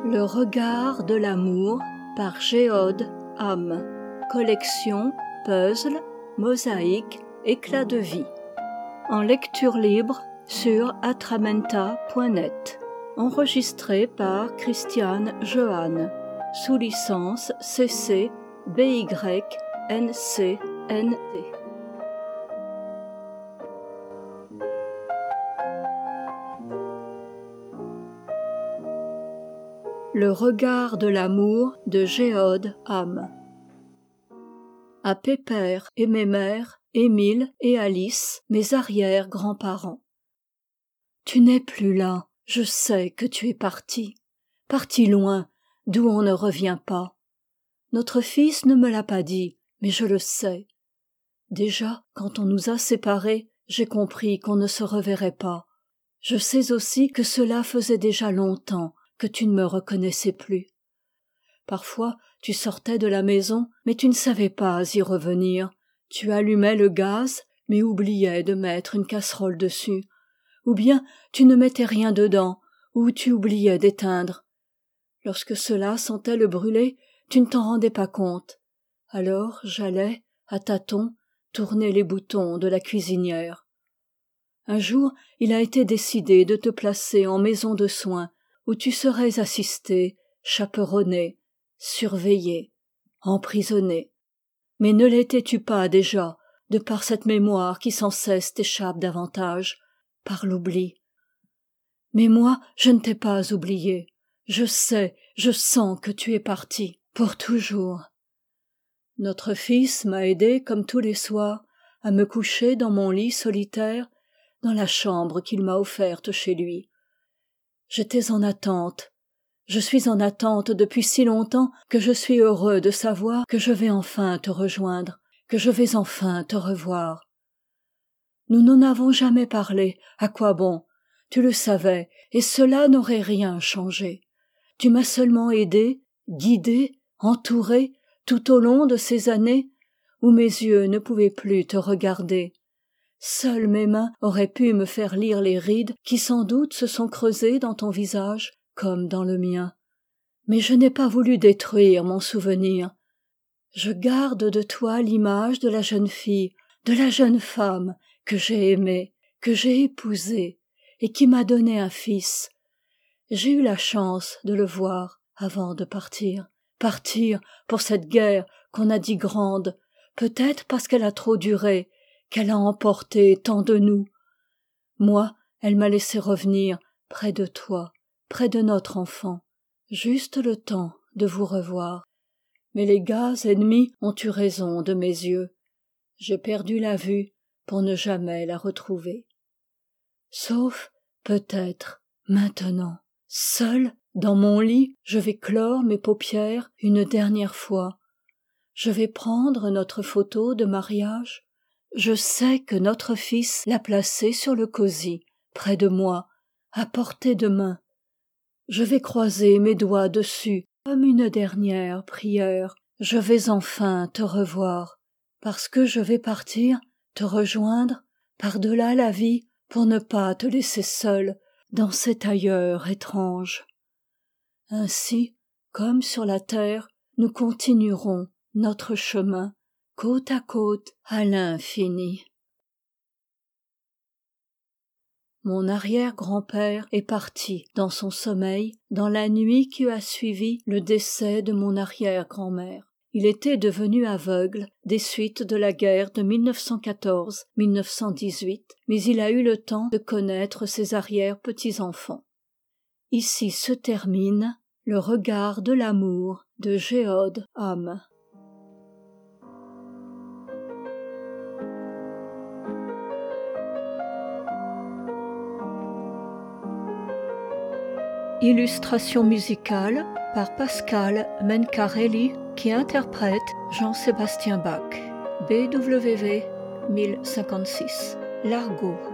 Le regard de l'amour par Géode Ham. Collection Puzzles, Mosaïques, Éclats de vie. En lecture libre sur atramenta.net. Enregistré par Christiane Johanne. Sous licence CC BY NC NT. Le regard de l'amour de Géode Ham. À Pépère et mes mères, Émile et Alice, mes arrière-grands-parents. Tu n'es plus là, je sais que tu es parti. Parti loin, d'où on ne revient pas. Notre fils ne me l'a pas dit, mais je le sais. Déjà, quand on nous a séparés, j'ai compris qu'on ne se reverrait pas. Je sais aussi que cela faisait déjà longtemps que tu ne me reconnaissais plus. Parfois, tu sortais de la maison, mais tu ne savais pas y revenir. Tu allumais le gaz, mais oubliais de mettre une casserole dessus. Ou bien tu ne mettais rien dedans, ou tu oubliais d'éteindre. Lorsque cela sentait le brûler, tu ne t'en rendais pas compte. Alors j'allais, à tâtons, tourner les boutons de la cuisinière. Un jour, il a été décidé de te placer en maison de soins, où tu serais assisté, chaperonné, surveillé, emprisonné. Mais ne l'étais-tu pas déjà, de par cette mémoire qui sans cesse t'échappe davantage, par l'oubli? Mais moi, je ne t'ai pas oublié. Je sais, je sens que tu es parti, pour toujours. Notre fils m'a aidé, comme tous les soirs, à me coucher dans mon lit solitaire, dans la chambre qu'il m'a offerte chez lui. J'étais en attente. Je suis en attente depuis si longtemps que je suis heureux de savoir que je vais enfin te rejoindre, que je vais enfin te revoir. Nous n'en avons jamais parlé, à quoi bon? Tu le savais, et cela n'aurait rien changé. Tu m'as seulement aidé, guidé, entouré, tout au long de ces années où mes yeux ne pouvaient plus te regarder. Seules mes mains auraient pu me faire lire les rides qui sans doute se sont creusées dans ton visage comme dans le mien. Mais je n'ai pas voulu détruire mon souvenir. Je garde de toi l'image de la jeune fille, de la jeune femme que j'ai aimée, que j'ai épousée et qui m'a donné un fils. J'ai eu la chance de le voir avant de partir. Partir pour cette guerre qu'on a dit grande, peut-être parce qu'elle a trop duré, qu'elle a emporté tant de nous. Moi, elle m'a laissé revenir près de toi, près de notre enfant, juste le temps de vous revoir. Mais les gaz ennemis ont eu raison de mes yeux. J'ai perdu la vue pour ne jamais la retrouver. Sauf, peut-être, maintenant, seule, dans mon lit, je vais clore mes paupières une dernière fois. Je vais prendre notre photo de mariage. Je sais que notre fils l'a placée sur le cosy, près de moi, à portée de main. Je vais croiser mes doigts dessus, comme une dernière prière. Je vais enfin te revoir, parce que je vais partir, te rejoindre, par-delà la vie, pour ne pas te laisser seule dans cet ailleurs étrange. Ainsi, comme sur la terre, nous continuerons notre chemin, côte à côte, à l'infini. Mon arrière-grand-père est parti dans son sommeil dans la nuit qui a suivi le décès de mon arrière-grand-mère. Il était devenu aveugle des suites de la guerre de 1914-1918, mais il a eu le temps de connaître ses arrière-petits-enfants. Ici se termine Le regard de l'amour de Géode Ham. Illustration musicale par Pascal Mencarelli qui interprète Jean-Sébastien Bach. BWV 1056. Largo.